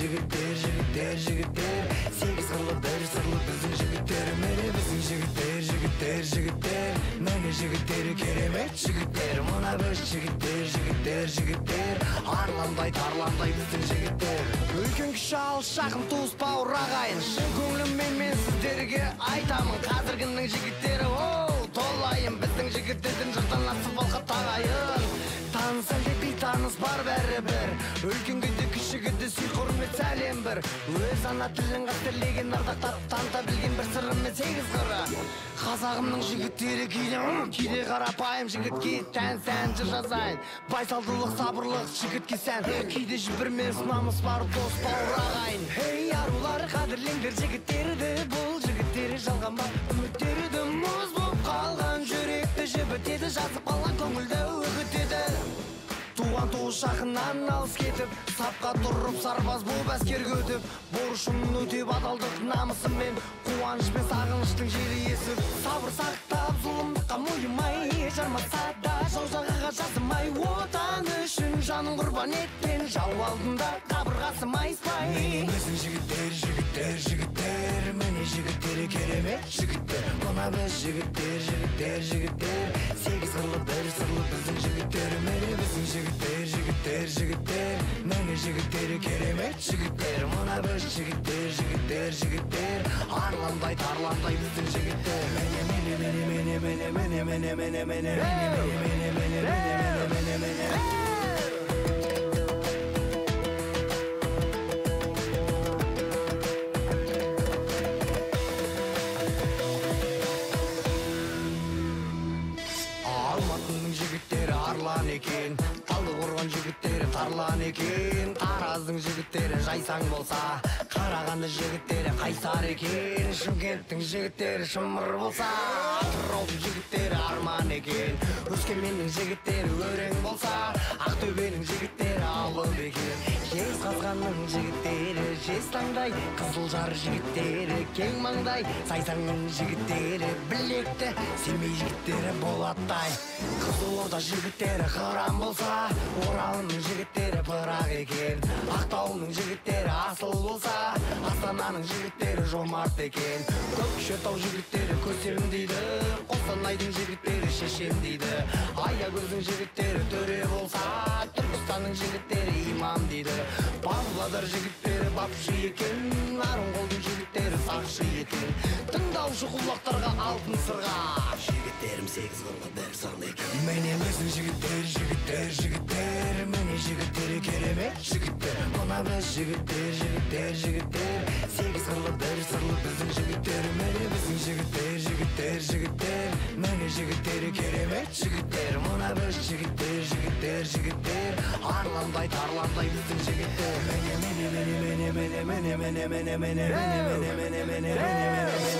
жігіттер, жігіттер, жігіттер, сегіз қырлы бір сырлы біздің жігіттер. Міне біздің жігіттер, жігіттер, жігіттер, міне жігіттер, керемет жігіттер. Мына біз жігіттер, жігіттер, жігіттер, арландай тарландай біздің жігіттер. Үлкен кіші алыс жақын туыс бауыр ағайын, шын көңіліммен мен сіздерге айтамын, қазіргінің жігіттері оу толайын. Біздің жігіттердің жұрттан асып алқа тағайын. Таныс әлде бейтаныс бар бәрібір, үлкенге де кішіге де сый құрмет сәлем бір. Өз ана тілін қастерлеген ардақтап таныта білген бір сырымен сегіз қыры. Қазағымның жігіттері кейде қарапайым, жігітке тән сән жыр жазайын. Байсалдылық, сабырлық жігітке сән, кейде жібірмес намыс бар дос бауыр ағайын. Ей арулар, қадірлеңдер жігіттерді, бұл жігіттері жалғанбай үміттерді. Мұз боп қалған жүректі жібітеді, жазып қалған көңілді үгітеді. Туған туыс жақыннан алыс кетіп, сапқа тұрып сарбаз болып әскерге өтіп, борышын өтеп адалдық намысымен, қуанышпен сағыныштың желі есіп, сабыр сақтап зұлымдыққа мойымай, жармаса да жау жағаға жасымай, отан үшін жанын құрбан еткен жау алдында қабырғасы майыспай. Міне біздің жігіттер, жігіттер, жігіттер, міне жігіттері керемет жігіттер. Мына біз жігіттер, жігіттер, жігіттер, сегіз қырлы бір сырлы біздің жігіттер. Міне біздің жігіттер, жігіттер, жігіттер, міне жігіттері керемет жігіттер. Мына біз жігіттер, жігіттер, жігіттер, арландай тарландай біздің жігіттер. Міне міне міне міне міне міне міне міне міне міне міне міне міне міне міне. Алматының жігіттері арлан екен, Талдықорған жігіттері тарлан екен, Тараздың жігіттері жайсаң болса, Қарағанды жігіттері қайсар екен, Шымкенттің жігіттері шымыр болса, Атыраудың жігіттері арман екен, Өскеменнің жігіттері өрең болса, Ақтөбенің жігіттері алып екен, Жезқазғанның жігіттері жезтаңдай, Қызылжар жігіттері кең маңдай, Сайсаңның жігіттері білекті, Семей жігіттері болаттай, Қызылорда жігіттері қыран болса, Оралының жігіттері пырақ екен, Ақтауының жігіттері асыл болса, Астананың жігіттері жомарт екен, Көкшетау жігіттері көсем дейді, Қостанайдың жігіттері шешем дейді, Аягөздің жігіттері төре болса, Түркістанның жігіттері имам дейді, Павлодар жігіттері бапшы екен, Нарынғолдың жігіттері сақшы екен, тыңдаушы құлақтарға алтын сырға, жігіттерім сегіз қырлы бір сырлы екен. Міне біздің жігіттер, жігіттер, жігіттер, міне жігіттері керемет жігіттер. Мына біз жігіттер, жігіттер, жігіттер, сегіз қырлы бір сырлы біздің жігіттер. Міне біздің жігіттер, жігіттер, жігіттер, міне жігіттері керемет жігіттер. Мына біз жігіттер, жігіттер, жігіттер, арландай тарландай біздің жігіттер. Міне міне міне міне міне міне міне міне міне міне міне міне міне міне